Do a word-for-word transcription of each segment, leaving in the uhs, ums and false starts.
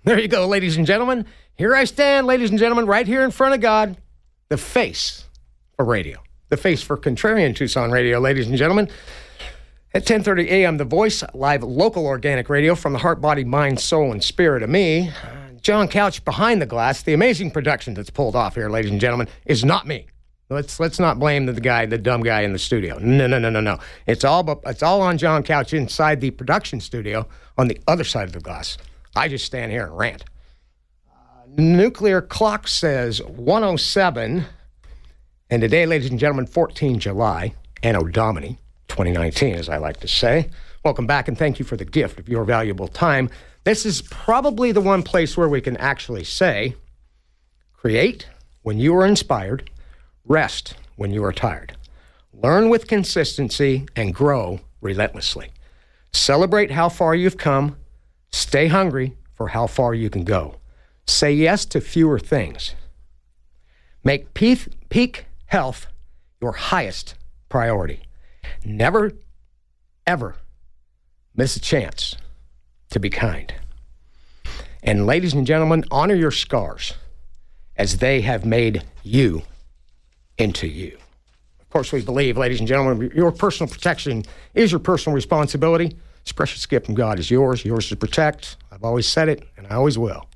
There you go, ladies and gentlemen. Here I stand, ladies and gentlemen, right here in front of God, the face for radio, the face for Contrarian Tucson Radio, ladies and gentlemen. At ten thirty a.m., The Voice, live local organic radio from the heart, body, mind, soul, and spirit of me. John Couch behind the glass. The amazing production that's pulled off here, ladies and gentlemen, is not me. Let's let's not blame the guy, the dumb guy in the studio. No, no, no, no, no. It's all it's all on John Couch inside the production studio on the other side of the glass. I just stand here and rant. Uh, nuclear clock says one oh seven, and today, ladies and gentlemen, fourteenth of July, Anno Domini, twenty nineteen, as I like to say. Welcome back, and thank you for the gift of your valuable time. This is probably the one place where we can actually say, create when you are inspired, rest when you are tired. Learn with consistency and grow relentlessly. Celebrate how far you've come. Stay hungry for how far you can go. Say yes to fewer things. Make peak, peak health your highest priority. Never, ever miss a chance to be kind. And ladies and gentlemen, honor your scars as they have made you into you. Of course, we believe, ladies and gentlemen, your personal protection is your personal responsibility. This precious gift from God is yours, yours to protect. I've always said it, and I always will.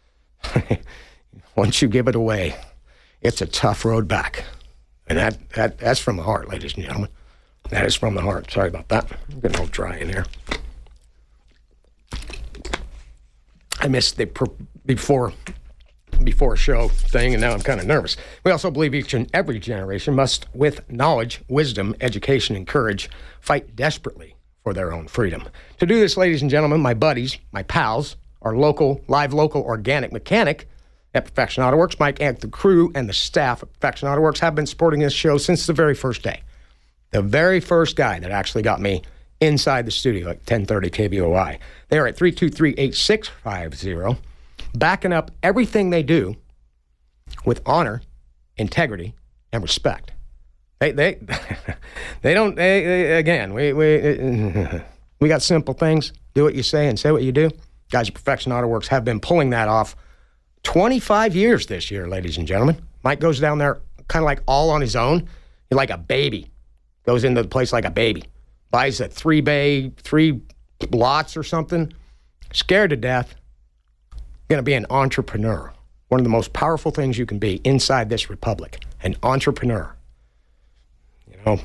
Once you give it away, it's a tough road back. And that, that that's from the heart, ladies and gentlemen. That is from the heart. Sorry about that. I'm getting a little dry in here. I missed the per- before before show thing, and now I'm kind of nervous. We also believe each and every generation must, with knowledge, wisdom, education, and courage, fight desperately for their own freedom. To do this, ladies and gentlemen, my buddies, my pals, our local, live local organic mechanic at Perfection Auto Works, Mike and the crew and the staff at Perfection Auto Works have been supporting this show since the very first day. The very first guy that actually got me inside the studio at ten thirty K B O I. They are at three two three, eight six five zero, backing up everything they do with honor, integrity, and respect. They they they don't. They, they, again, we we we got simple things. Do what you say and say what you do. Guys at Perfection Auto Works have been pulling that off twenty-five years this year, ladies and gentlemen. Mike goes down there kind of like all on his own. He's like a baby. Goes into the place like a baby. Buys a three bay, three lots or something. Scared to death. Going to be an entrepreneur. One of the most powerful things you can be inside this republic. An entrepreneur. You know,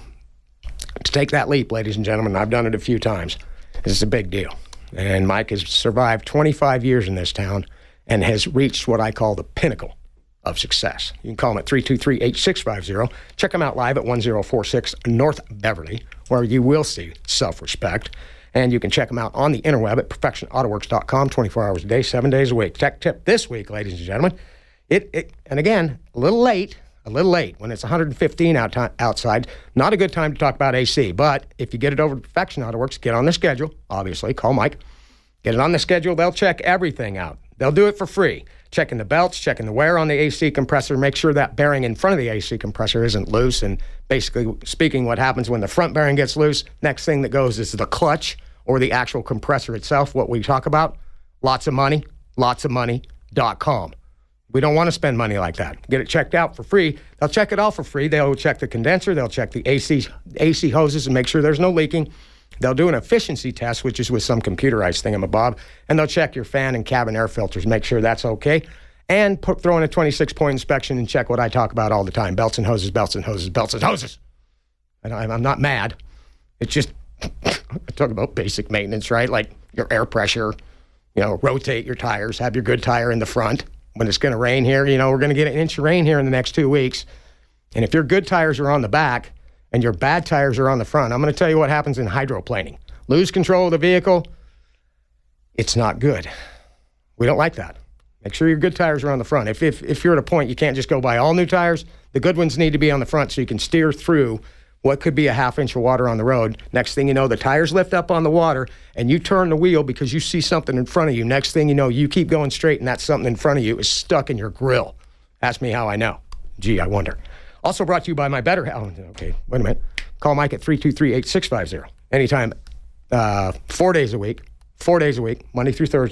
to take that leap, ladies and gentlemen, I've done it a few times. This is a big deal. And Mike has survived twenty-five years in this town and has reached what I call the pinnacle of success. You can call him at three two three, eight six five zero. Check him out live at one oh four six North Beverly, where you will see self-respect. And you can check him out on the interweb at perfection auto works dot com, twenty-four hours a day, seven days a week. Tech tip this week, ladies and gentlemen. It, it and again, a little late, a little late when it's one hundred fifteen out t- outside. Not a good time to talk about A C, but if you get it over to Perfection Auto Works, get on the schedule, obviously. Call Mike. Get it on the schedule. They'll check everything out. They'll do it for free. Checking the belts, checking the wear on the A C compressor, make sure that bearing in front of the A C compressor isn't loose. And basically speaking, what happens when the front bearing gets loose, next thing that goes is the clutch or the actual compressor itself, what we talk about. Lots of money, lots of money dot com. We don't want to spend money like that. Get it checked out for free. They'll check it all for free. They'll check the condenser. They'll check the A C, A C hoses and make sure there's no leaking. They'll do an efficiency test, which is with some computerized thingamabob, and they'll check your fan and cabin air filters, make sure that's okay, and put, throw in a twenty-six point inspection and check what I talk about all the time, belts and hoses, belts and hoses, belts and hoses. And I'm, I'm not mad. It's just, I talk about basic maintenance, right? Like your air pressure, you know, rotate your tires, have your good tire in the front. When it's going to rain here, you know, we're going to get an inch of rain here in the next two weeks. And if your good tires are on the back, and your bad tires are on the front, I'm going to tell you what happens in hydroplaning. Lose control of the vehicle, it's not good. We don't like that. Make sure your good tires are on the front. If, if, if you're at a point you can't just go buy all new tires, the good ones need to be on the front so you can steer through what could be a half inch of water on the road. Next thing you know, the tires lift up on the water, and you turn the wheel because you see something in front of you. Next thing you know, you keep going straight, and that something in front of you is stuck in your grill. Ask me how I know. Gee, I wonder. Also brought to you by my better half. Okay, wait a minute. Call Mike at three two three, eight six five zero. Anytime, uh, four days a week, four days a week, Monday through Thursday,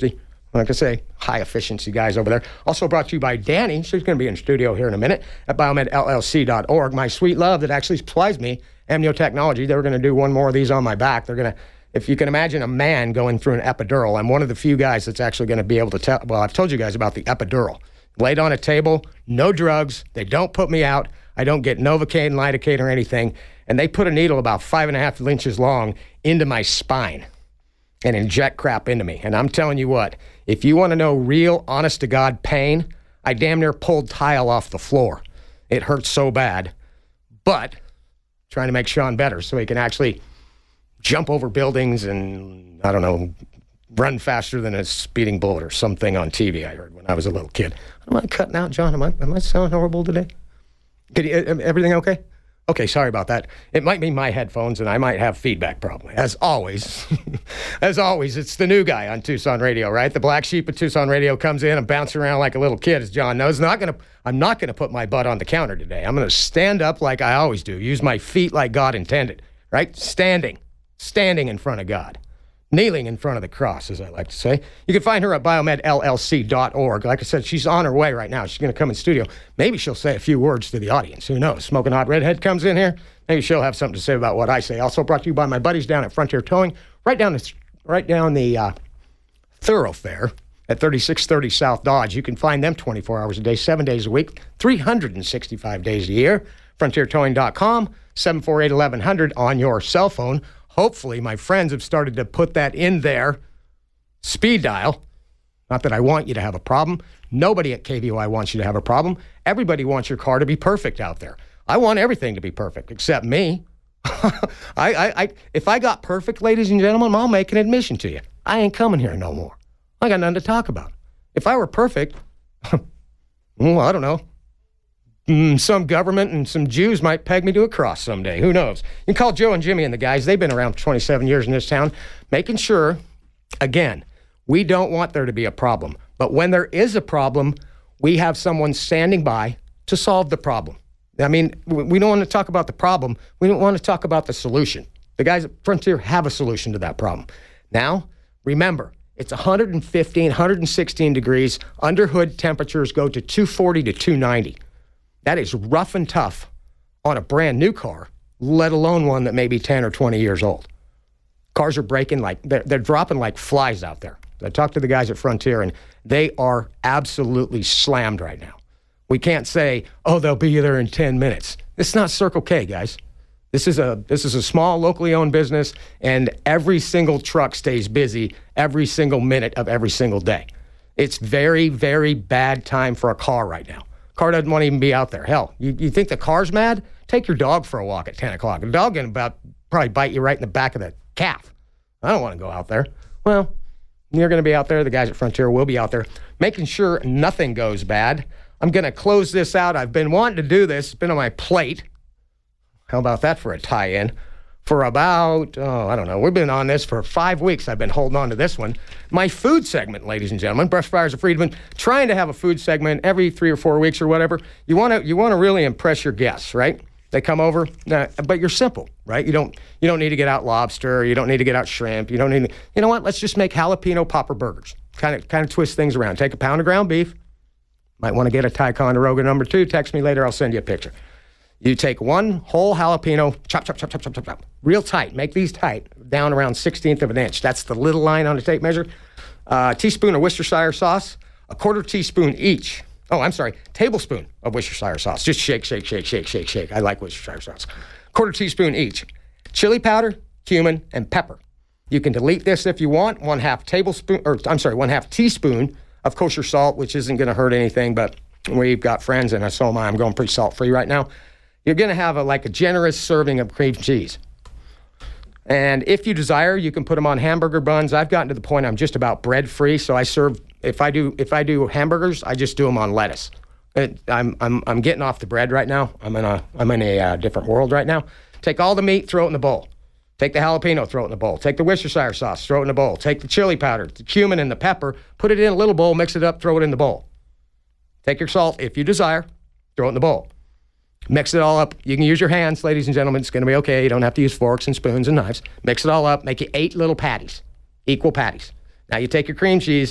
Like I say, high efficiency guys over there. Also brought to you by Danny. She's going to be in studio here in a minute at biomed L L C dot org. My sweet love that actually supplies me amniotechnology. They were going to do one more of these on my back. They're going to, if you can imagine a man going through an epidural, I'm one of the few guys that's actually going to be able to tell. Well, I've told you guys about the epidural. Laid on a table, no drugs. They don't put me out. I don't get Novocaine, lidocaine, or anything. And they put a needle about five and a half inches long into my spine and inject crap into me. And I'm telling you what, if you want to know real, honest-to-God pain, I damn near pulled tile off the floor. It hurts so bad. But trying to make Sean better so he can actually jump over buildings and, I don't know, run faster than a speeding bullet or something on T V I heard when I was a little kid. Am I cutting out, John? Am I, am I sounding horrible today? Did you, everything okay? Okay, sorry about that. It might be my headphones, and I might have feedback probably. As always, as always, it's the new guy on Tucson Radio, right? The black sheep of Tucson Radio comes in and bounces around like a little kid, as John knows. Not gonna, I'm not going to put my butt on the counter today. I'm going to stand up like I always do, use my feet like God intended, right? Standing, standing in front of God. Kneeling in front of the cross, as I like to say. You can find her at biomed L L C dot org. Like I said, she's on her way right now. She's going to come in studio. Maybe she'll say a few words to the audience. Who knows? Smoking Hot Redhead comes in here. Maybe she'll have something to say about what I say. Also brought to you by my buddies down at Frontier Towing, right down the, right down the uh, thoroughfare at thirty-six thirty South Dodge. You can find them twenty-four hours a day, seven days a week, three hundred sixty-five days a year. frontier towing dot com, seven four eight, eleven hundred on your cell phone. Hopefully, my friends have started to put that in their speed dial. Not that I want you to have a problem. Nobody at K V O I wants you to have a problem. Everybody wants your car to be perfect out there. I want everything to be perfect, except me. I, I, I, if I got perfect, ladies and gentlemen, I'll make an admission to you. I ain't coming here no more. I got nothing to talk about. If I were perfect, well, I don't know. Mm, some government and some Jews might peg me to a cross someday. Who knows? You can call Joe and Jimmy and the guys. They've been around for twenty-seven years in this town, making sure, again, we don't want there to be a problem. But when there is a problem, we have someone standing by to solve the problem. I mean, we don't want to talk about the problem. We don't want to talk about the solution. The guys at Frontier have a solution to that problem. Now, remember, it's one hundred fifteen, one hundred sixteen degrees. Under hood temperatures go to two forty to two ninety. That is rough and tough on a brand new car, let alone one that may be ten or twenty years old. Cars are breaking like, they're, they're dropping like flies out there. I talked to the guys at Frontier, and they are absolutely slammed right now. We can't say, oh, they'll be there in ten minutes. It's not Circle K, guys. This is a this is a small, locally owned business, and every single truck stays busy every single minute of every single day. It's very, very bad time for a car right now. Car doesn't want to even be out there. Hell, you, you think the car's mad? Take your dog for a walk at ten o'clock. The dog can about probably bite you right in the back of the calf. I don't want to go out there. Well, you're going to be out there. The guys at Frontier will be out there making sure nothing goes bad. I'm going to close this out. I've been wanting to do this. It's been on my plate. How about that for a tie-in? For about, oh, I don't know. We've been on this for five weeks. I've been holding on to this one. My food segment, ladies and gentlemen. Brush Fires of Freedom. Trying to have a food segment every three or four weeks or whatever. You want to you want to really impress your guests, right? They come over, uh, but you're simple, right? You don't you don't need to get out lobster. You don't need to get out shrimp. You don't need to, you know what? Let's just make jalapeno popper burgers. Kind of kind of twist things around. Take a pound of ground beef. Might want to get a Ticonderoga number two. Text me later. I'll send you a picture. You take one whole jalapeno, chop, chop, chop, chop, chop, chop, chop, real tight. Make these tight, down around sixteenth of an inch. That's the little line on the tape measure. Uh, teaspoon of Worcestershire sauce, a quarter teaspoon each. Oh, I'm sorry, tablespoon of Worcestershire sauce. Just shake, shake, shake, shake, shake, shake. I like Worcestershire sauce. Quarter teaspoon each. Chili powder, cumin, and pepper. You can delete this if you want. One half tablespoon, or I'm sorry, one half teaspoon of kosher salt, which isn't going to hurt anything, but we've got friends, and so am I. I'm going pretty salt-free right now. You're going to have a, like a generous serving of cream cheese. And if you desire, you can put them on hamburger buns. I've gotten to the point I'm just about bread-free, so I serve, if I do if I do hamburgers, I just do them on lettuce. It, I'm I'm I'm getting off the bread right now. I'm in a I'm in a uh, different world right now. Take all the meat, throw it in the bowl. Take the jalapeno, throw it in the bowl. Take the Worcestershire sauce, throw it in the bowl. Take the chili powder, the cumin, and the pepper, put it in a little bowl, mix it up, throw it in the bowl. Take your salt, if you desire, throw it in the bowl. Mix it all up. You can use your hands, ladies and gentlemen. It's going to be okay. You don't have to use forks and spoons and knives. Mix it all up. Make you eight little patties, equal patties. Now you take your cream cheese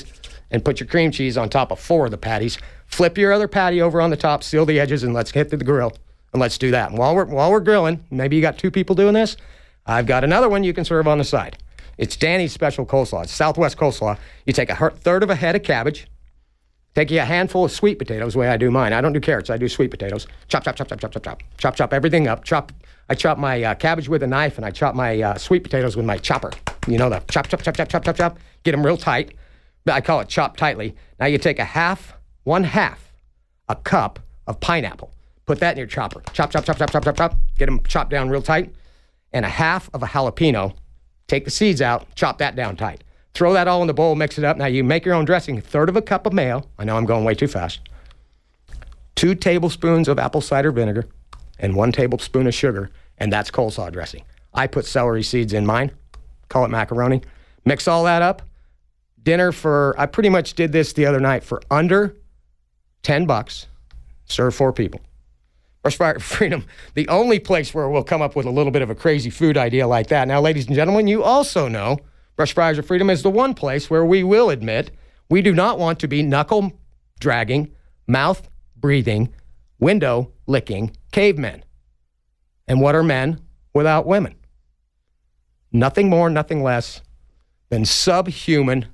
and put your cream cheese on top of four of the patties. Flip your other patty over on the top, seal the edges, and let's get to the grill. And let's do that. And while we're, while we're grilling, maybe you got two people doing this, I've got another one you can serve on the side. It's Danny's special coleslaw. It's Southwest coleslaw. You take a third of a head of cabbage, take you a handful of sweet potatoes, the way I do mine. I don't do carrots. I do sweet potatoes. Chop, chop, chop, chop, chop, chop, chop. Chop, chop everything up. Chop. I chop my uh, cabbage with a knife, and I chop my uh, sweet potatoes with my chopper. You know, the chop, chop, chop, chop, chop, chop, chop. Get them real tight. I call it chop tightly. Now you take a half, one half, a cup of pineapple. Put that in your chopper. Chop, chop, chop, chop, chop, chop, chop. Get them chopped down real tight. And a half of a jalapeno. Take the seeds out. Chop that down tight. Throw that all in the bowl. Mix it up. Now you make your own dressing. A third of a cup of mayo. I know I'm going way too fast. Two tablespoons of apple cider vinegar. And one tablespoon of sugar. And that's coleslaw dressing. I put celery seeds in mine. Call it macaroni. Mix all that up. Dinner for, I pretty much did this the other night for under ten bucks. Serve four people. Brush Fryer Freedom, the only place where we'll come up with a little bit of a crazy food idea like that. Now, ladies and gentlemen, you also know Brush Fryers of Freedom is the one place where we will admit we do not want to be knuckle-dragging, mouth-breathing, window-licking cavemen. And what are men without women? Nothing more, nothing less than subhuman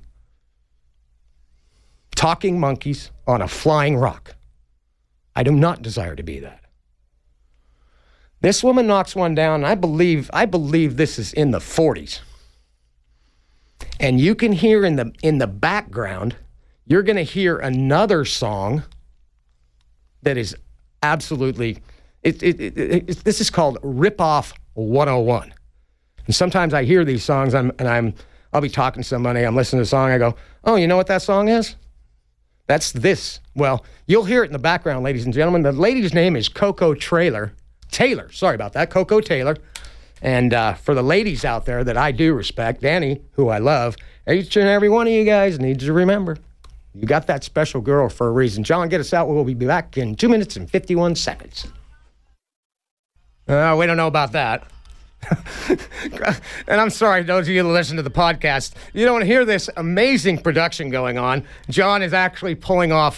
talking monkeys on a flying rock. I do not desire to be that. This woman knocks one down, and I believe, I believe this is in the forties. And you can hear in the in the background, you're going to hear another song that is absolutely, it, it, it, it, this is called Rip Off one oh one. And sometimes I hear these songs, I'm, and I'm, I'll be talking to somebody, I'm listening to a song, I go, oh, you know what that song is? That's this. Well, you'll hear it in the background, ladies and gentlemen. The lady's name is Coco Taylor. Taylor, sorry about that, Coco Taylor. And uh, for the ladies out there that I do respect, Danny, who I love, each and every one of you guys needs to remember, you got that special girl for a reason. John, get us out. We'll be back in two minutes and fifty-one seconds. Uh, we don't know about that. And I'm sorry, those of you that listen to the podcast, you don't hear this amazing production going on. John is actually pulling off.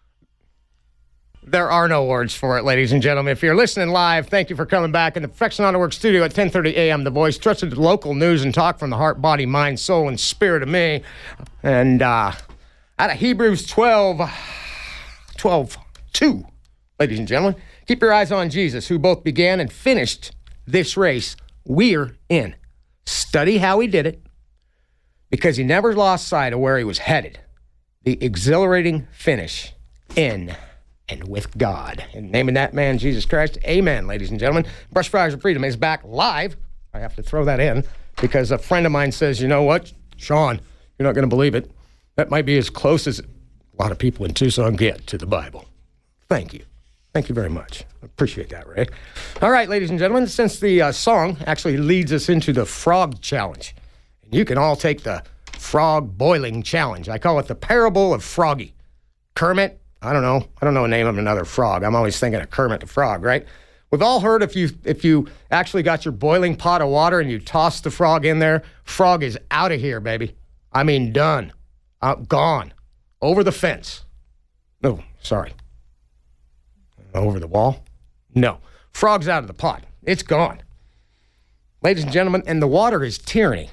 There are no words for it, ladies and gentlemen. If you're listening live, thank you for coming back in the Perfection Auto Works studio at ten thirty a.m. The Voice, trusted local news and talk from the heart, body, mind, soul, and spirit of me. And uh, out of Hebrews twelve, twelve, two, ladies and gentlemen, keep your eyes on Jesus, who both began and finished this race we're in. Study how he did it, because he never lost sight of where he was headed. The exhilarating finish in and with God. In the name of that man, Jesus Christ, amen, ladies and gentlemen. Brush Fryers of Freedom is back live. I have to throw that in because a friend of mine says, you know what, Sean, you're not going to believe it. That might be as close as a lot of people in Tucson get to the Bible. Thank you. Thank you very much. I appreciate that, Ray. All right, ladies and gentlemen, since the uh, song actually leads us into the frog challenge, and you can all take the frog boiling challenge. I call it the parable of Froggy. Kermit, I don't know. I don't know the name of another frog. I'm always thinking of Kermit the Frog, right? We've all heard if you if you actually got your boiling pot of water and you toss the frog in there, frog is out of here, baby. I mean, done. Out, gone. Over the fence. No, sorry. Over the wall? No. Frog's out of the pot. It's gone. Ladies and gentlemen, and the water is tyranny.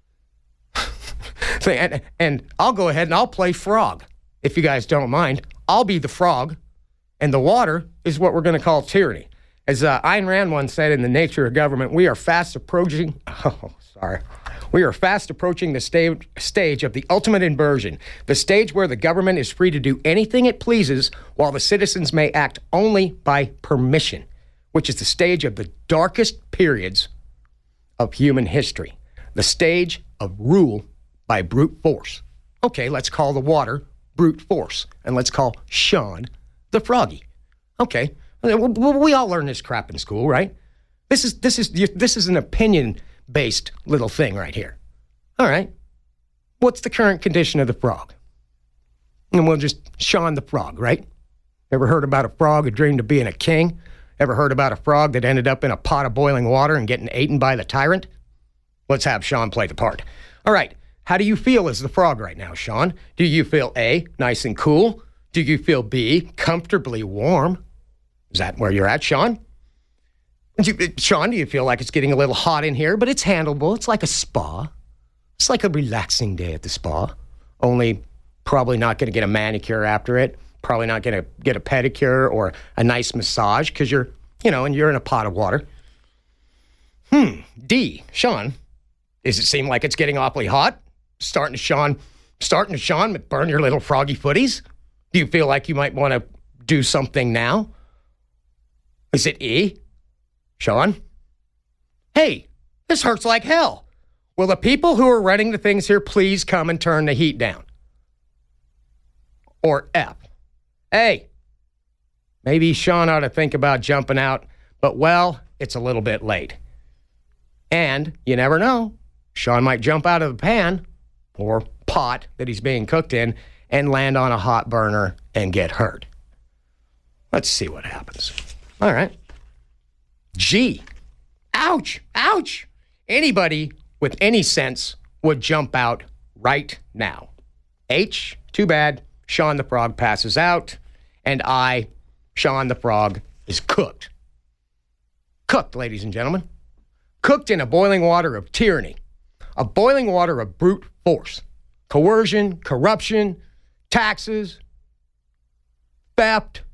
and, and I'll go ahead and I'll play frog, if you guys don't mind. I'll be the frog, and the water is what we're going to call tyranny. As uh, Ayn Rand once said in The Nature of Government, we are fast approaching, oh, sorry. We are fast approaching the sta- stage of the ultimate inversion, the stage where the government is free to do anything it pleases while the citizens may act only by permission, which is the stage of the darkest periods of human history, the stage of rule by brute force. Okay, let's call the water brute force, and let's call Sean the Froggy. Okay, we all learn this crap in school, right? This is this is this is an opinion-based little thing right here. All right, what's the current condition of the frog? And we'll just Sean the Frog, right? Ever heard about a frog who dreamed of being a king? Ever heard about a frog that ended up in a pot of boiling water and getting eaten by the tyrant? Let's have Sean play the part. All right. How do you feel as the frog right now, Sean? Do you feel A, nice and cool? Do you feel B, comfortably warm? Is that where you're at, Sean? Do you, Sean, do you feel like it's getting a little hot in here, but it's handleable? It's like a spa. It's like a relaxing day at the spa, only probably not going to get a manicure after it, probably not going to get a pedicure or a nice massage because you're, you know, and you're in a pot of water. Hmm. D, Sean, does it seem like it's getting awfully hot? Starting to, Sean, starting to, Sean, burn your little froggy footies? Do you feel like you might want to do something now? Is it E, Sean? Hey, this hurts like hell. Will the people who are running the things here please come and turn the heat down? Or F, hey, maybe Sean ought to think about jumping out, but well, it's a little bit late. And you never know, Sean might jump out of the pan or pot that he's being cooked in and land on a hot burner and get hurt. Let's see what happens. All right. G, ouch, ouch. Anybody with any sense would jump out right now. H, too bad, Sean the Frog passes out. And I, Sean the Frog, is cooked. Cooked, ladies and gentlemen. Cooked in a boiling water of tyranny. A boiling water of brute force. Coercion, corruption, taxes, theft,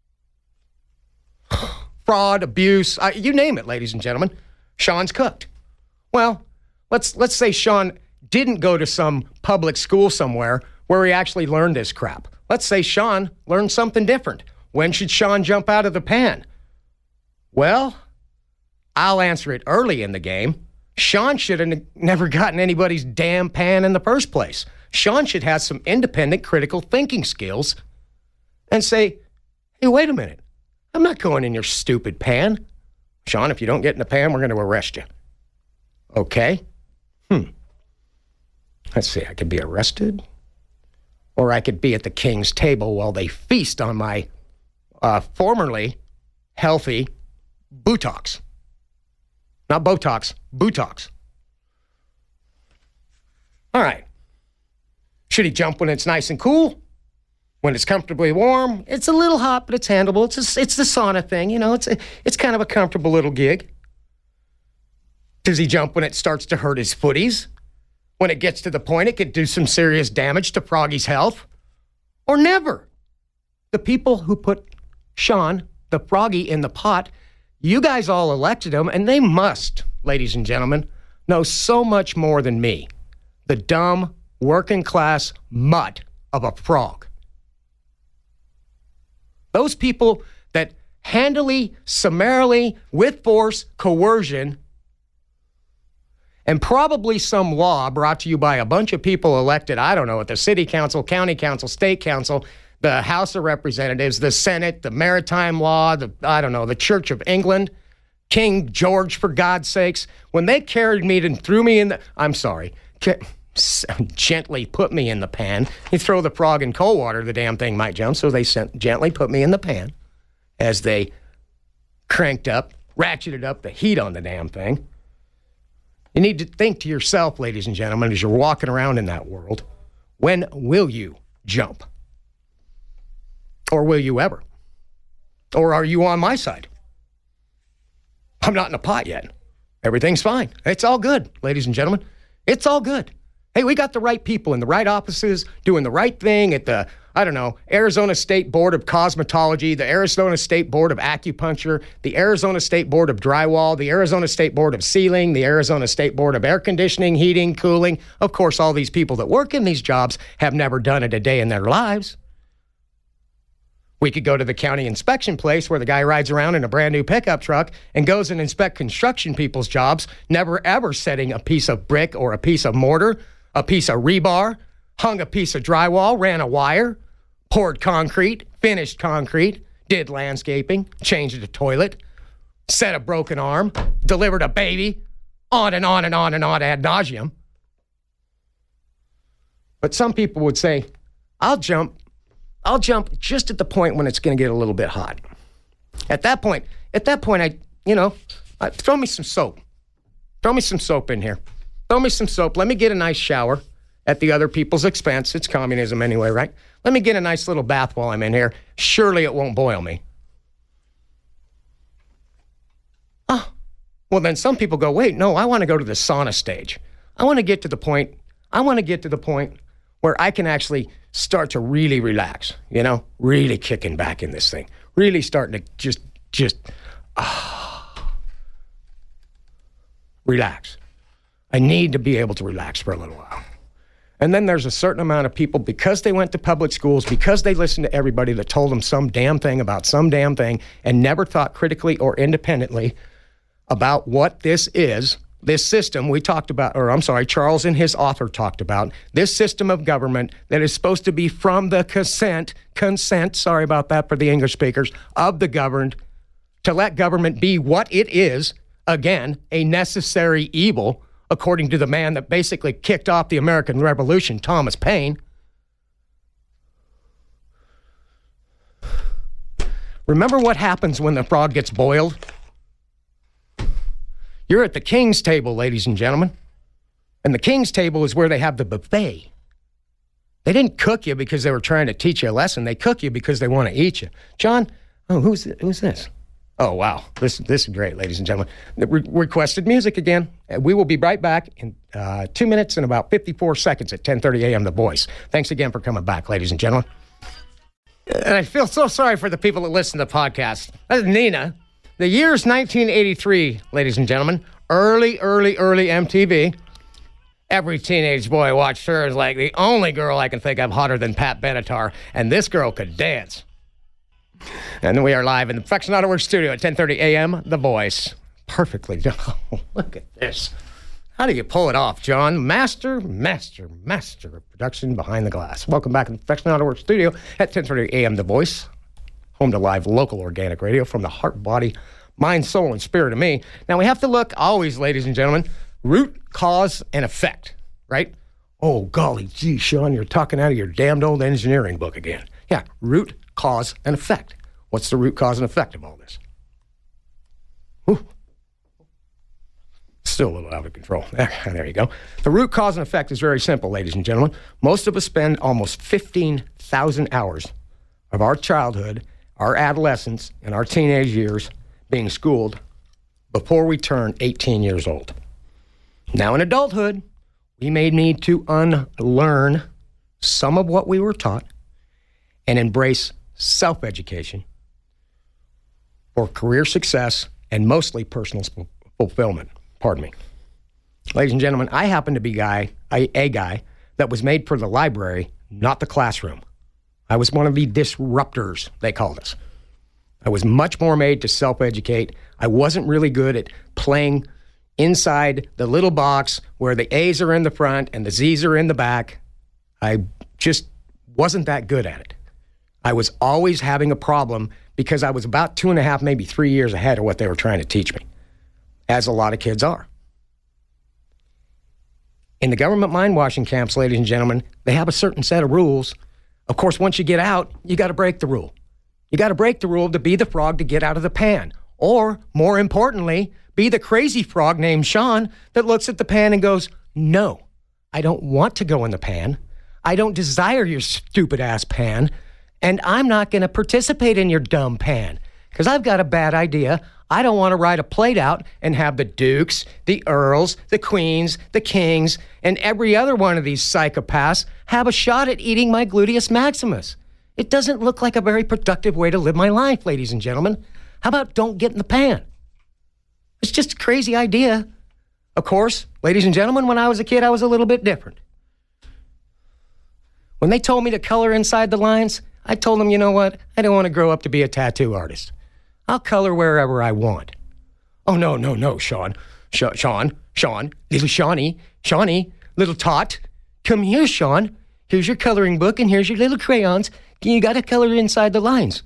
fraud, abuse, uh, you name it, ladies and gentlemen. Sean's cooked. Well, let's let's say Sean didn't go to some public school somewhere where he actually learned this crap. Let's say Sean learned something different. When should Sean jump out of the pan? Well, I'll answer it early in the game. Sean should have never gotten anybody's damn pan in the first place. Sean should have some independent critical thinking skills and say, hey, wait a minute. I'm not going in your stupid pan. Sean, if you don't get in the pan, we're going to arrest you. Okay? Hmm. Let's see, I could be arrested, or I could be at the king's table while they feast on my uh, formerly healthy buttocks. Not Botox, buttocks. All right. Should he jump when it's nice and cool? When it's comfortably warm? It's a little hot, but it's handleable. It's a, it's the sauna thing, you know. It's a, it's kind of a comfortable little gig. Does he jump when it starts to hurt his footies? When it gets to the point it could do some serious damage to Froggy's health? Or never? The people who put Sean, the Froggy, in the pot, you guys all elected him, and they must, ladies and gentlemen, know so much more than me, the dumb, working-class mutt of a frog. Those people that handily, summarily, with force, coercion, and probably some law brought to you by a bunch of people elected, I don't know, at the city council, county council, state council, the House of Representatives, the Senate, the maritime law, the, I don't know, the Church of England, King George, for God's sakes, when they carried me and threw me in the, I'm sorry, ca- gently put me in the pan. You throw the frog in cold water, the damn thing might jump, so they sent, gently put me in the pan as they cranked up, ratcheted up the heat on the damn thing. You need to think to yourself, ladies and gentlemen, as you're walking around in that world, when will you jump? Or will you ever? Or are you on my side? I'm not in a pot yet. Everything's fine. It's all good, ladies and gentlemen. It's all good. Hey, we got the right people in the right offices doing the right thing at the, I don't know, Arizona State Board of Cosmetology, the Arizona State Board of Acupuncture, the Arizona State Board of Drywall, the Arizona State Board of Sealing, the Arizona State Board of Air Conditioning, Heating, Cooling. Of course, all these people that work in these jobs have never done it a day in their lives. We could go to the county inspection place where the guy rides around in a brand new pickup truck and goes and inspect construction people's jobs, never ever setting a piece of brick or a piece of mortar, a piece of rebar, hung a piece of drywall, ran a wire, poured concrete, finished concrete, did landscaping, changed a toilet, set a broken arm, delivered a baby, on and on and on and on ad nauseum. But some people would say, I'll jump I'll jump just at the point when it's going to get a little bit hot. At that point, at that point, I, you know, uh, throw me some soap. Throw me some soap in here. Throw me some soap. Let me get a nice shower. at the other people's expense. It's communism anyway, right? Let me get a nice little bath while I'm in here. Surely it won't boil me. Oh, well, then some people go, wait, no, I want to go to the sauna stage. I want to get to the point, I want to get to the point where I can actually start to really relax, you know, really kicking back in this thing, really starting to just, just, ah, relax. I need to be able to relax for a little while. And then there's a certain amount of people, because they went to public schools, because they listened to everybody that told them some damn thing about some damn thing and never thought critically or independently about what this is, this system we talked about, or I'm sorry, Charles and his author talked about, this system of government that is supposed to be from the consent, consent, sorry about that for the English speakers, of the governed, to let government be what it is, again, a necessary evil, according to the man that basically kicked off the American Revolution, Thomas Paine. Remember what happens when the frog gets boiled? You're at the king's table, ladies and gentlemen. And the king's table is where they have the buffet. They didn't cook you because they were trying to teach you a lesson. They cook you because they want to eat you. John, oh, who's who's this? Oh, wow. This, this is great, ladies and gentlemen. The re- requested music again. We will be right back in uh, two minutes and about fifty-four seconds at ten thirty a.m. The Voice. Thanks again for coming back, ladies and gentlemen. And I feel so sorry for the people that listen to the podcast. That's Nina. The year's nineteen eighty-three, ladies and gentlemen. Early, early, early M T V. Every teenage boy watched her as like the only girl I can think of hotter than Pat Benatar. And this girl could dance. And we are live in the Perfection Auto Works studio at ten thirty a.m. The Voice. Perfectly done. Oh, look at this. How do you pull it off, John? Master, master, master of production behind the glass. Welcome back to the Perfection Auto Works studio at ten thirty a.m. The Voice. Home to live local organic radio from the heart, body, mind, soul, and spirit of me. Now, we have to look always, ladies and gentlemen, root, cause, and effect, right? Oh, golly, gee, Sean, you're talking out of your damned old engineering book again. Yeah, root, cause, and effect. What's the root, cause, and effect of all this? Whew. Still a little out of control. There, there you go. The root, cause, and effect is very simple, ladies and gentlemen. Most of us spend almost fifteen thousand hours of our childhood, our adolescence, and our teenage years being schooled before we turn eighteen years old. Now in adulthood, we may need to unlearn some of what we were taught and embrace self-education for career success and mostly personal fulfillment. Pardon me. Ladies and gentlemen, I happen to be guy, a, a guy that was made for the library, not the classroom. I was one of the disruptors, they called us. I was much more made to self-educate. I wasn't really good at playing inside the little box where the A's are in the front and the Z's are in the back. I just wasn't that good at it. I was always having a problem because I was about two and a half, maybe three years ahead of what they were trying to teach me, as a lot of kids are. In the government mind-washing camps, ladies and gentlemen, they have a certain set of rules. Of course, once you get out, you got to break the rule. You got to break the rule to be the frog to get out of the pan. Or, more importantly, be the crazy frog named Sean that looks at the pan and goes, no, I don't want to go in the pan. I don't desire your stupid-ass pan. And I'm not going to participate in your dumb pan because I've got a bad idea. I don't want to ride a plate out and have the dukes, the earls, the queens, the kings, and every other one of these psychopaths have a shot at eating my gluteus maximus. It doesn't look like a very productive way to live my life, ladies and gentlemen. How about don't get in the pan? It's just a crazy idea. Of course, ladies and gentlemen, when I was a kid, I was a little bit different. When they told me to color inside the lines, I told them, you know what? I don't want to grow up to be a tattoo artist. I'll color wherever I want. Oh, no, no, no, Sean. Sh- Sean, Sean, little Shawnee, Shawnee, little tot. Come here, Sean. Here's your coloring book and here's your little crayons. You got to color inside the lines.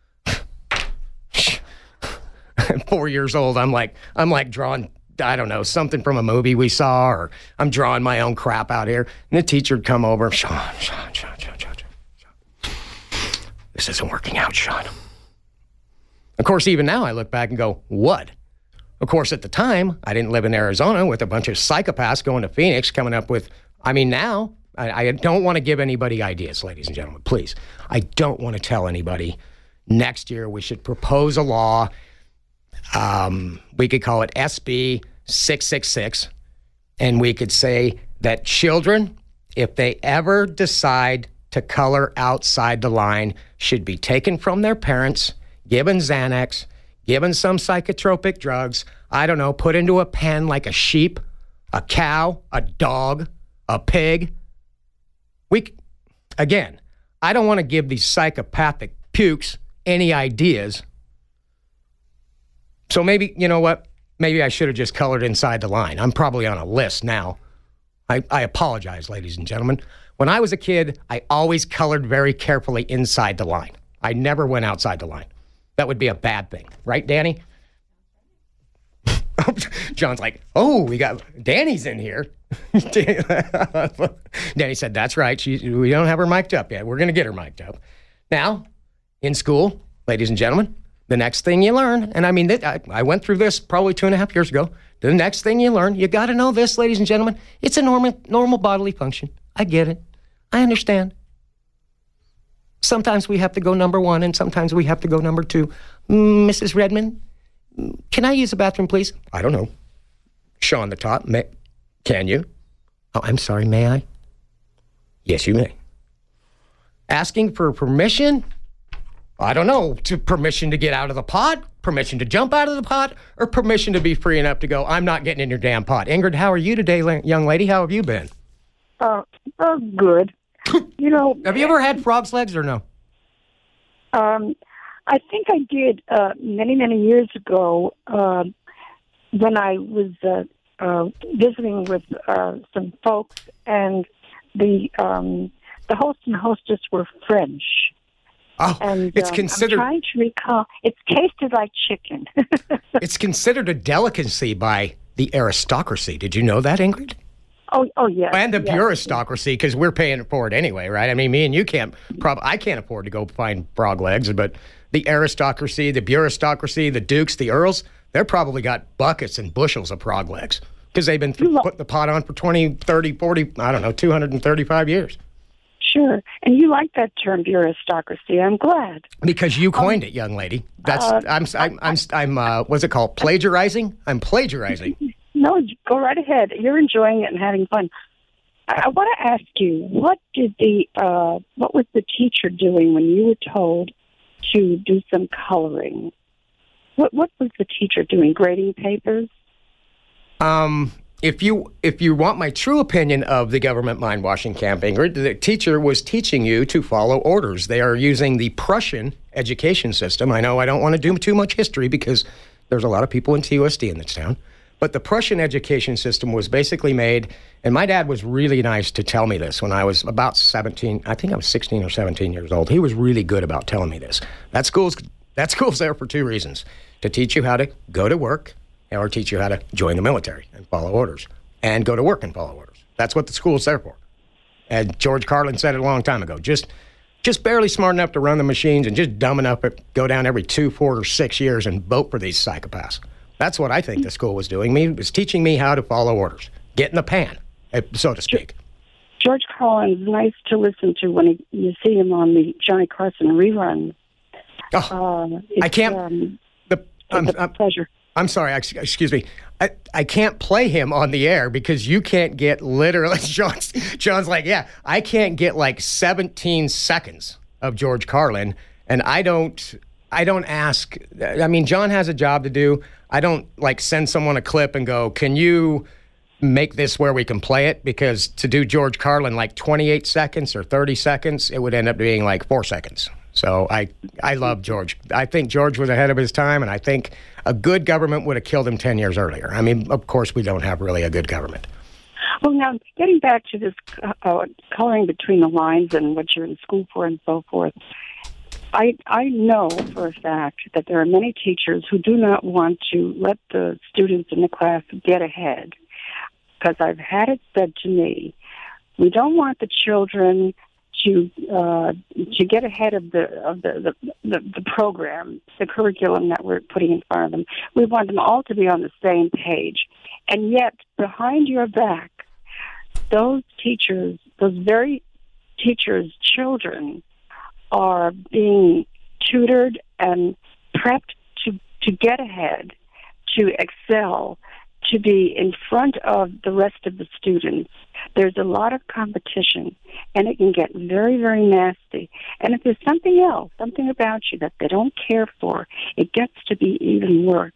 Four years old, I'm like, I'm like drawing, I don't know, something from a movie we saw, or I'm drawing my own crap out here. And the teacher would come over, Sean, Sean, Sean, Sean, Sean, Sean. This isn't working out, Sean. Of course, even now I look back and go, what? Of course, at the time, I didn't live in Arizona with a bunch of psychopaths going to Phoenix, coming up with, I mean, now, I, I don't want to give anybody ideas, ladies and gentlemen, please. I don't want to tell anybody next year we should propose a law. Um, we could call it S B six six six, and we could say that children, if they ever decide to color outside the line, should be taken from their parents, given Xanax, given some psychotropic drugs, I don't know, put into a pen like a sheep, a cow, a dog, a pig. We, again, I don't want to give these psychopathic pukes any ideas. So maybe, you know what? Maybe I should have just colored inside the line. I'm probably on a list now. I, I apologize, ladies and gentlemen. When I was a kid, I always colored very carefully inside the line. I never went outside the line. That would be a bad thing. Right, Danny? John's like, oh, we got Danny's in here. Danny said, that's right. She, we don't have her mic'd up yet. We're going to get her mic'd up. Now, in school, ladies and gentlemen, the next thing you learn, and I mean, I, I went through this probably two and a half years ago. The next thing you learn, you got to know this, ladies and gentlemen. It's a normal, normal bodily function. I get it. I understand. Sometimes we have to go number one, and sometimes we have to go number two. Missus Redmond, can I use the bathroom, please? I don't know. Sean the top, may, can you? Oh, I'm sorry, may I? Yes, you may. Asking for permission? I don't know. To permission to get out of the pot, permission to jump out of the pot, or permission to be free enough to go, I'm not getting in your damn pot. Ingrid, how are you today, young lady? How have you been? Uh, uh good. You know, have you ever had frog's legs or no? Um, I think I did uh, many, many years ago uh, when I was uh, uh, visiting with uh, some folks, and the um, the host and hostess were French. Oh, and, it's um, considered. I'm trying to recall. It tasted like chicken. It's considered a delicacy by the aristocracy. Did you know that, Ingrid? Oh, oh yeah. And the yes. bureaucracy, because we're paying for it anyway, right? I mean, me and you can't, prob- I can't afford to go find frog legs, but the aristocracy, the bureaucracy, the dukes, the earls, they're probably got buckets and bushels of frog legs because they've been th- lo- putting the pot on for twenty, thirty, forty, I don't know, two hundred thirty-five years. Sure. And you like that term, bureaucracy. I'm glad. Because you coined um, it, young lady. That's, uh, I'm, I'm, I'm, I'm uh, what's it called? Plagiarizing? I'm plagiarizing. No, go right ahead. You're enjoying it and having fun. I, I want to ask you, what did the uh, what was the teacher doing when you were told to do some coloring? What what was the teacher doing? Grading papers? Um, if you if you want my true opinion of the government mind washing campaign, the teacher was teaching you to follow orders. They are using the Prussian education system. I know I don't want to do too much history because there's a lot of people in T U S D in this town. But the Prussian education system was basically made, and my dad was really nice to tell me this when I was about seventeen. I think I was sixteen or seventeen years old. He was really good about telling me this. That school's, that school's there for two reasons: to teach you how to go to work or teach you how to join the military and follow orders and go to work and follow orders. That's what the school's there for. And George Carlin said it a long time ago. Just just barely smart enough to run the machines and just dumb enough to go down every two, four, or six years and vote for these psychopaths. That's what I think the school was doing. Me was teaching me how to follow orders, get in the pan, so to speak. George Carlin is nice to listen to when he, you see him on the Johnny Carson reruns. Oh, uh, I can't. Um, the, I'm, it's a I'm, pleasure. I'm sorry. Excuse me. I, I can't play him on the air because you can't get literally. John's, John's like, yeah, I can't get like seventeen seconds of George Carlin, and I don't. I don't ask. I mean, John has a job to do. I don't like send someone a clip and go, can you make this where we can play it? Because to do George Carlin like twenty-eight seconds or thirty seconds, it would end up being like four seconds. So I, I love George. I think George was ahead of his time, and I think a good government would have killed him ten years earlier. I mean, of course, we don't have really a good government. Well, now, getting back to this uh, coloring between the lines and what you're in school for and so forth, I, I know for a fact that there are many teachers who do not want to let the students in the class get ahead, because I've had it said to me, we don't want the children to uh, to get ahead of the of the, the, the, the program, the curriculum that we're putting in front of them. We want them all to be on the same page. And yet, behind your back, those teachers, those very teachers' children are being tutored and prepped to, to get ahead, to excel, to be in front of the rest of the students. There's a lot of competition, and it can get very, very nasty. And if there's something else, something about you that they don't care for, it gets to be even worse.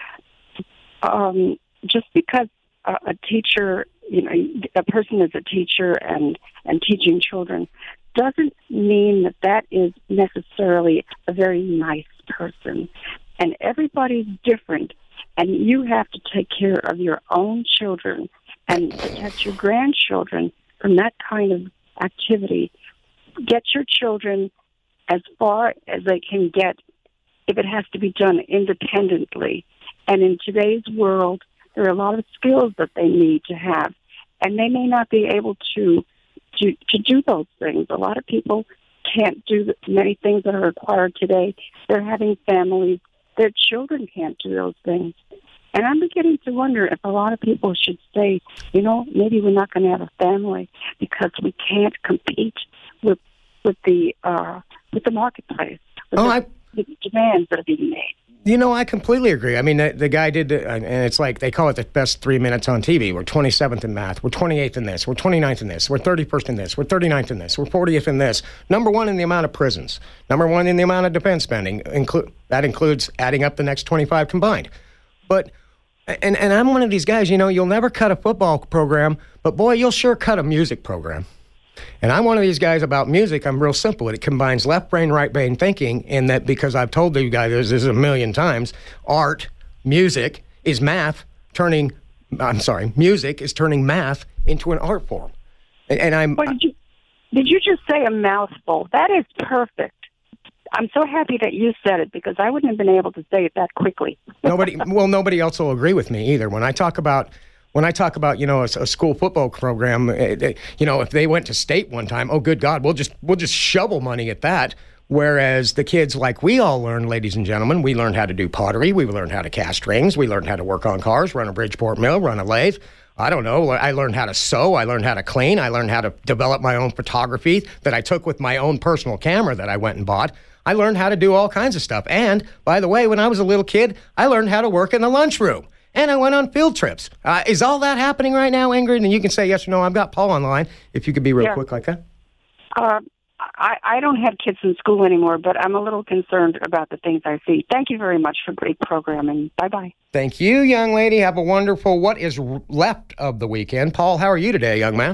Um, just because a, a teacher, you know, a person is a teacher and, and teaching children doesn't mean that that is necessarily a very nice person. And everybody's different, and you have to take care of your own children and protect your grandchildren from that kind of activity. Get your children as far as they can get if it has to be done independently. And in today's world, there are a lot of skills that they need to have, and they may not be able to to, to do those things. A lot of people can't do many things that are required today. They're having families. Their children can't do those things. And I'm beginning to wonder if a lot of people should say, you know, maybe we're not going to have a family because we can't compete with with the uh, with the marketplace, with oh, the, I, the demands that are being made. You know, I completely agree. I mean, the, the guy did, uh, and it's like they call it the best three minutes on T V. We're twenty-seventh in math. We're twenty-eighth in this. We're twenty-ninth in this. We're thirty-first in this. We're thirty-ninth in this. We're fortieth in this. Number one in the amount of prisons. Number one in the amount of defense spending. Inclu- that includes adding up the next twenty-five combined. But, and, and I'm one of these guys, you know, you'll never cut a football program, but boy, you'll sure cut a music program. And I'm one of these guys about music. I'm real simple. It combines left brain, right brain thinking in that, because I've told you guys this, this a million times, art, music is math turning, I'm sorry, music is turning math into an art form. And, and I'm... Well, did you, did you just say a mouthful? That is perfect. I'm so happy that you said it, because I wouldn't have been able to say it that quickly. nobody, well, nobody else will agree with me either. When I talk about... When I talk about, you know, a, a school football program, it, it, you know, if they went to state one time, oh, good God, we'll just we'll just shovel money at that. Whereas the kids, like we all learned, ladies and gentlemen, we learned how to do pottery, we learned how to cast rings, we learned how to work on cars, run a Bridgeport mill, run a lathe. I don't know. I learned how to sew. I learned how to clean. I learned how to develop my own photography that I took with my own personal camera that I went and bought. I learned how to do all kinds of stuff. And, by the way, when I was a little kid, I learned how to work in the lunchroom. And I went on field trips. Uh, is all that happening right now, Ingrid? And you can say yes or no. I've got Paul on the line, if you could be real yeah. quick like that. Uh, I, I don't have kids in school anymore, but I'm a little concerned about the things I see. Thank you very much for great programming. Bye-bye. Thank you, young lady. Have a wonderful what is left of the weekend. Paul, how are you today, young man?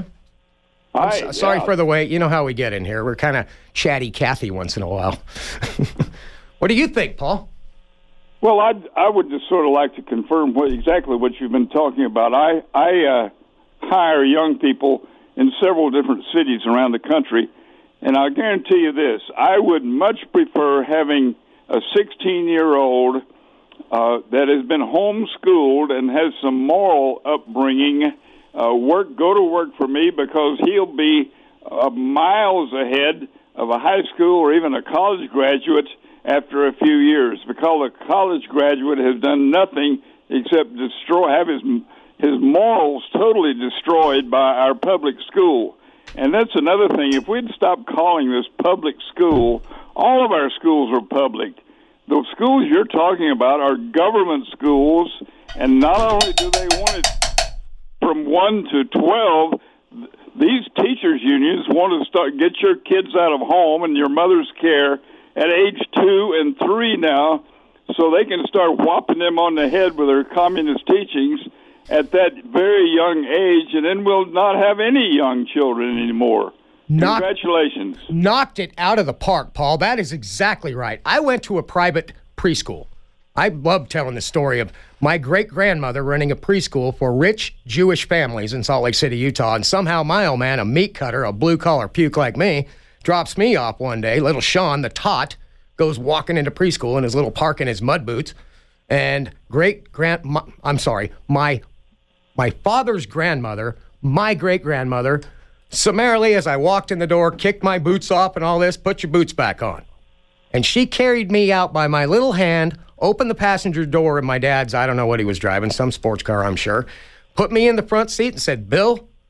Hi, I'm so, sorry yeah. for the wait. You know how we get in here. We're kind of chatty Cathy once in a while. What do you think, Paul? Well, I I would just sort of like to confirm what exactly what you've been talking about. I I uh, hire young people in several different cities around the country, and I'll guarantee you this: I would much prefer having a sixteen-year-old uh, that has been homeschooled and has some moral upbringing uh, work go to work for me, because he'll be uh, miles ahead of a high school or even a college graduate after a few years, because a college graduate has done nothing except destroy, have his his morals totally destroyed by our public school. And that's another thing. If we'd stop calling this public school, all of our schools are public. The schools you're talking about are government schools, and not only do they want it from one to twelve, these teachers' unions want to start get your kids out of home and your mother's care at age two and three now, so they can start whopping them on the head with their communist teachings at that very young age, and then we'll not have any young children anymore. Knock, Congratulations. Knocked it out of the park, Paul. That is exactly right. I went to a private preschool. I love telling the story of my great-grandmother running a preschool for rich Jewish families in Salt Lake City, Utah, and somehow my old man, a meat cutter, a blue-collar puke like me, drops me off one day. Little Sean, the tot, goes walking into preschool in his little park in his mud boots. And great-grand, my, I'm sorry, my my father's grandmother, my great-grandmother, summarily, as I walked in the door, kicked my boots off and all this, put your boots back on. And she carried me out by my little hand, opened the passenger door in my dad's, I don't know what he was driving, some sports car, I'm sure, put me in the front seat and said, Bill,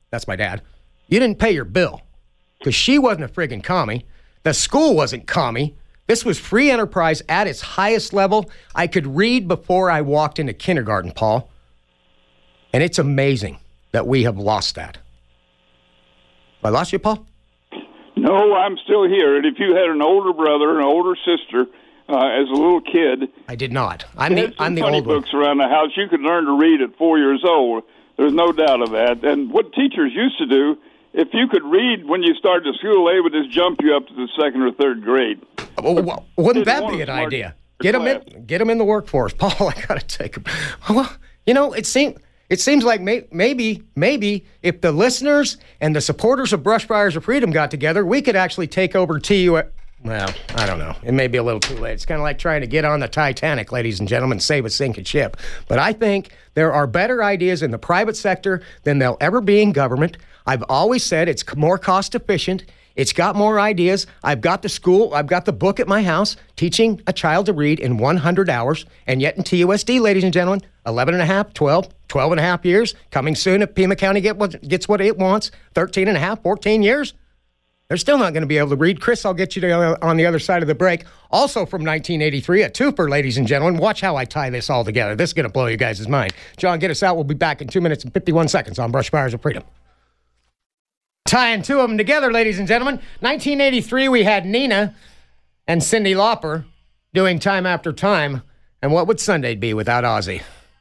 that's my dad, you didn't pay your bill because she wasn't a friggin' commie. The school wasn't commie. This was free enterprise at its highest level. I could read before I walked into kindergarten, Paul. And it's amazing that we have lost that. I lost you, Paul? No, I'm still here. And if you had an older brother, an older sister, uh, as a little kid, I did not. I'm the had some I'm the funny old one. books around the house. You could learn to read at four years old. There's no doubt of that. And what teachers used to do, if you could read when you started school, they would just jump you up to the second or third grade. Well, well, wouldn't that want be a an smart idea? Get them class. in, get them in the workforce, Paul. I gotta take them. Well, you know, it seems it seems like may, maybe maybe if the listeners and the supporters of Brush Fires of Freedom got together, we could actually take over T U S. Well, I don't know. It may be a little too late. It's kind of like trying to get on the Titanic, ladies and gentlemen, save a sinking ship. But I think there are better ideas in the private sector than there'll ever be in government. I've always said it's more cost efficient. It's got more ideas. I've got the school. I've got the book at my house teaching a child to read in one hundred hours. And yet in T U S D, ladies and gentlemen, eleven and a half, twelve, twelve and a half years. Coming soon if Pima County get what, gets what it wants. thirteen and a half, fourteen years. They're still not going to be able to read. Chris, I'll get you to, on the other side of the break. Also from nineteen eighty-three, a twofer, ladies and gentlemen. Watch how I tie this all together. This is going to blow you guys' mind. John, get us out. We'll be back in two minutes and fifty-one seconds on Brush Fires of Freedom. Tying two of them together, ladies and gentlemen. nineteen eighty-three, we had Nina and Cyndi Lauper doing Time After Time. And what would Sunday be without Ozzy?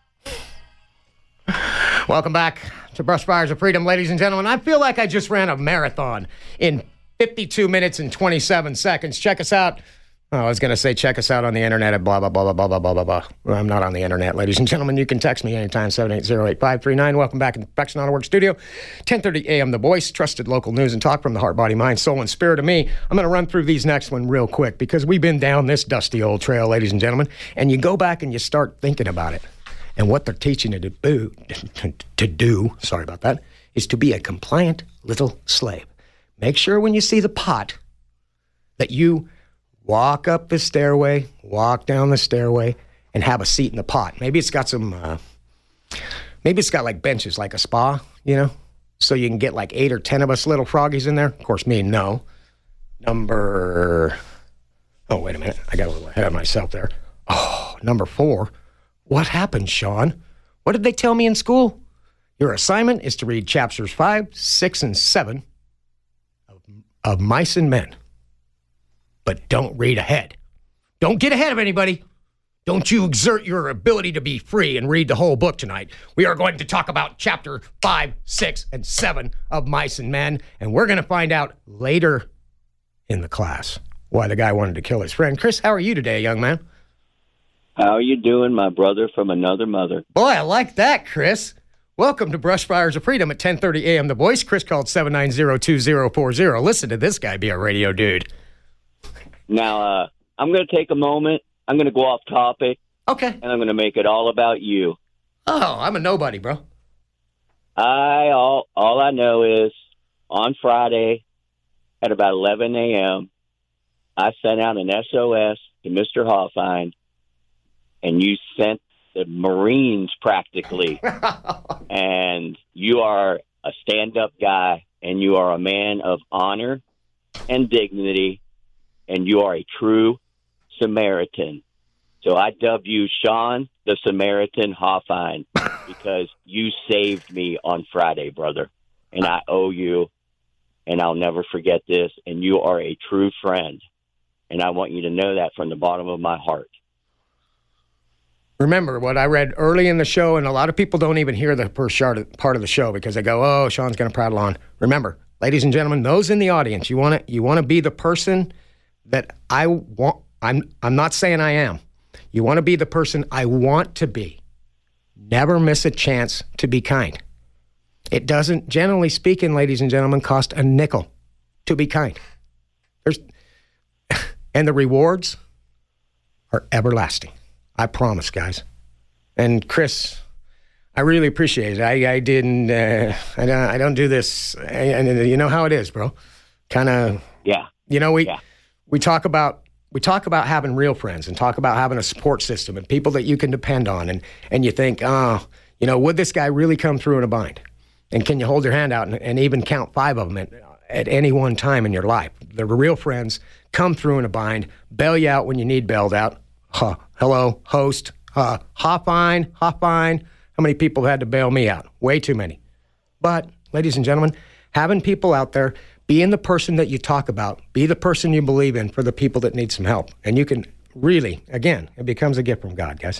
Welcome back to Brush Fires of Freedom, ladies and gentlemen. I feel like I just ran a marathon in fifty-two minutes and twenty-seven seconds. Check us out. Oh, I was going to say check us out on the internet at blah, blah, blah, blah, blah, blah, blah, blah, blah. Well, I'm not on the internet, ladies and gentlemen. You can text me anytime, seven eight zero, eight five three nine. Welcome back in the Perfection Auto Works studio. ten thirty a.m. The Voice, trusted local news and talk from the heart, body, mind, soul, and spirit of me. I'm going to run through these next one real quick because we've been down this dusty old trail, ladies and gentlemen, and you go back and you start thinking about it. And what they're teaching you to do, to do, sorry about that, is to be a compliant little slave. Make sure when you see the pot that you walk up the stairway, walk down the stairway, and have a seat in the pot. Maybe it's got some, uh, maybe it's got like benches, like a spa, you know, so you can get like eight or ten of us little froggies in there. Of course, me, no. Number, oh, wait a minute. I got a little ahead of myself there. Oh, number four. What happened, Sean? What did they tell me in school? Your assignment is to read chapters five, six, and seven of, of Mice and Men. But don't read ahead. Don't get ahead of anybody. Don't you exert your ability to be free and read the whole book tonight. We are going to talk about chapter five, six, and seven of Mice and Men, and we're going to find out later in the class why the guy wanted to kill his friend. Chris, how are you today, young man? How are you doing, my brother from another mother? Boy, I like that, Chris. Welcome to Brush Fires of Freedom at ten thirty a.m. The Voice. Chris called seven nine zero, two zero four zero. Listen to this guy be a radio dude. Now, uh, I'm going to take a moment. I'm going to go off topic. Okay. And I'm going to make it all about you. Oh, I'm a nobody, bro. I all all I know is on Friday at about eleven a.m., I sent out an S O S to Mister Hoffine, and you sent the Marines practically. And you are a stand-up guy, and you are a man of honor and dignity, and you are a true Samaritan. So I dub you Sean the Samaritan Hoffine because you saved me on Friday, brother. And I owe you, and I'll never forget this. And you are a true friend. And I want you to know that from the bottom of my heart. Remember what I read early in the show, and a lot of people don't even hear the first part of the show because they go, oh, Sean's going to prattle on. Remember, ladies and gentlemen, those in the audience, you want to you want to be the person that I want. I'm I'm not saying I am. You want to be the person I want to be. Never miss a chance to be kind. It doesn't, generally speaking, ladies and gentlemen, cost a nickel to be kind. There's, and the rewards are everlasting. I promise, guys. And Chris, I really appreciate it. I, I didn't. Uh, I don't. I don't do this. And you know how it is, bro. Kind of. Yeah. You know we yeah. we talk about we talk about having real friends and talk about having a support system and people that you can depend on. And and you think, oh, you know, would this guy really come through in a bind? And can you hold your hand out and, and even count five of them at, at any one time in your life? They're real friends, come through in a bind, bail you out when you need bailed out. Huh. Hello, host. Uh, ha fine, ha fine. How many people have had to bail me out? Way too many. But, ladies and gentlemen, having people out there, being the person that you talk about, be the person you believe in for the people that need some help. And you can really, again, it becomes a gift from God, guys.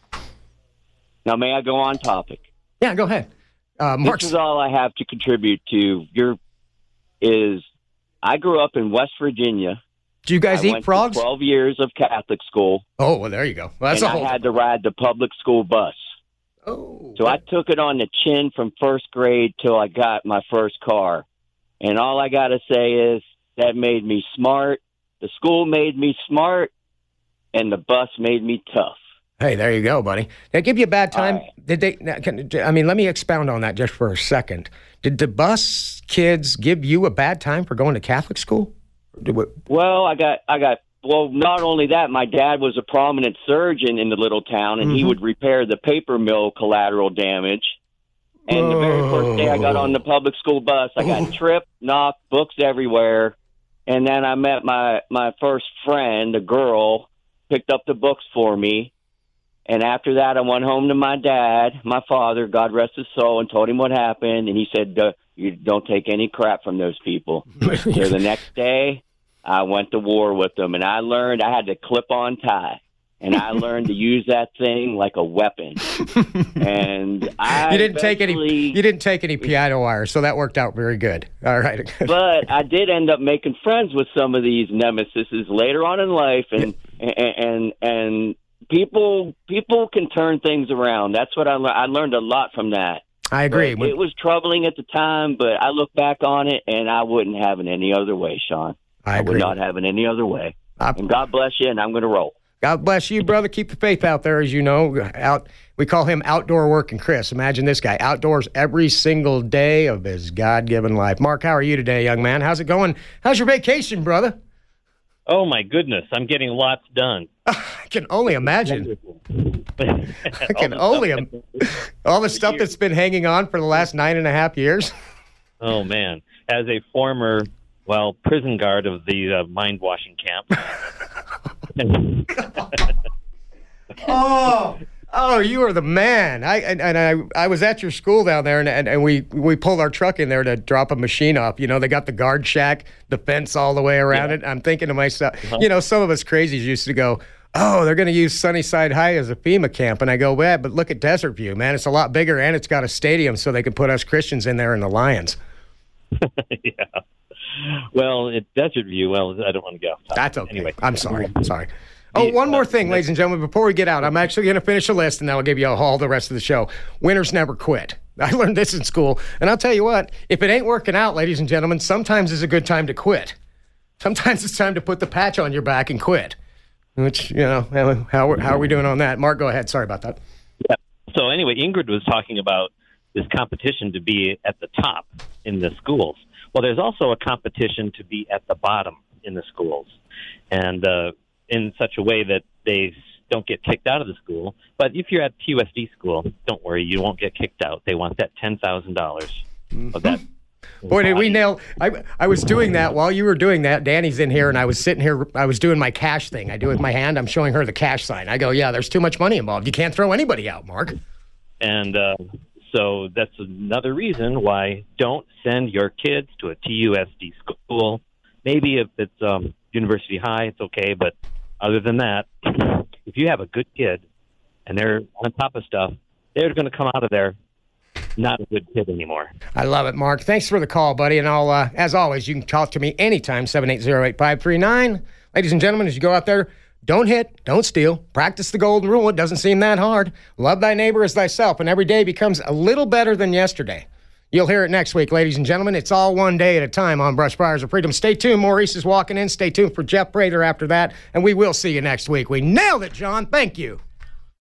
Now, may I go on topic? Yeah, go ahead. Uh, this is all I have to contribute to your is I grew up in West Virginia. Do you guys I eat went frogs? To twelve years of Catholic school. Oh, well, there you go. Well, that's and a whole I had to ride the public school bus. Oh. So I took it on the chin from first grade till I got my first car. And all I got to say is that made me smart. The school made me smart, and the bus made me tough. Hey, there you go, buddy. Did they give you a bad time? Right. Did they? Can, I mean, let me expound on that just for a second. Did the bus kids give you a bad time for going to Catholic school? We, well, I got, I got. Well, not only that, my dad was a prominent surgeon in the little town, and mm-hmm. he would repair the paper mill collateral damage. And oh. the very first day I got on the public school bus, I got tripped, knocked, books everywhere. And then I met my, my first friend, a girl, picked up the books for me. And after that, I went home to my dad, my father, God rest his soul, and told him what happened. And he said, you don't take any crap from those people. So the next day, I went to war with them, and I learned I had to clip-on tie. And I learned to use that thing like a weapon. And I you didn't take any. You didn't take any piano wire, so that worked out very good. All right. But I did end up making friends with some of these nemesises later on in life, and and and, and people people can turn things around. That's what I learned. I learned a lot from that. I agree. But it was troubling at the time, but I look back on it, and I wouldn't have it any other way, Sean. I, I agree. would not have it any other way. I, and God bless you, and I'm going to roll. God bless you, brother. Keep the faith out there, as you know. Out, we call him Outdoor Working Chris. Imagine this guy, outdoors every single day of his God-given life. Mark, how are you today, young man? How's it going? How's your vacation, brother? Oh, my goodness. I'm getting lots done. I can only imagine. I can only imagine. All the stuff that's been hanging on for the last nine and a half years. Oh, man. As a former, well, prison guard of the uh, mind-washing camp. oh, oh, you are the man. I and, and I I was at your school down there, and, and, and we, we pulled our truck in there to drop a machine off. You know, they got the guard shack, the fence all the way around yeah. it. I'm thinking to myself, uh-huh. you know, some of us crazies used to go, oh, they're going to use Sunnyside High as a FEMA camp. And I go, well, but look at Desert View, man. It's a lot bigger, and it's got a stadium so they can put us Christians in there and the Lions. yeah. Well, at Desert View, well, I don't want to go off topic. That's okay. Anyway. I'm sorry. Sorry. Oh, one more thing, ladies and gentlemen, before we get out. I'm actually going to finish a list, and then I'll give you a haul the rest of the show. Winners never quit. I learned this in school, and I'll tell you what, if it ain't working out, ladies and gentlemen, sometimes it's a good time to quit. Sometimes it's time to put the patch on your back and quit, which, you know, how, how are we doing on that? Mark, go ahead. Sorry about that. Yeah. So anyway, Ingrid was talking about this competition to be at the top in the schools. Well, there's also a competition to be at the bottom in the schools, and uh, in such a way that they don't get kicked out of the school. But if you're at P U S D school, don't worry, you won't get kicked out. They want that ten thousand dollars of that. Boy, did we nail. I, I was doing that while you were doing that. Danny's in here, and I was sitting here. I was doing my cash thing. I do it with my hand. I'm showing her the cash sign. I go, yeah, there's too much money involved. You can't throw anybody out, Mark. And uh, so that's another reason why don't send your kids to a T U S D school. Maybe if it's um, University High, it's okay. But other than that, if you have a good kid and they're on top of stuff, they're going to come out of there not a good kid anymore. I love it, Mark. Thanks for the call, buddy. And I'll, uh, as always, you can talk to me anytime, seven eight zero, eight five three nine. Ladies and gentlemen, as you go out there, don't hit, don't steal. Practice the golden rule. It doesn't seem that hard. Love thy neighbor as thyself, and every day becomes a little better than yesterday. You'll hear it next week, ladies and gentlemen. It's all one day at a time on Brush Fires of Freedom. Stay tuned. Maurice is walking in. Stay tuned for Jeff Prater after that, and we will see you next week. We nailed it, John. Thank you.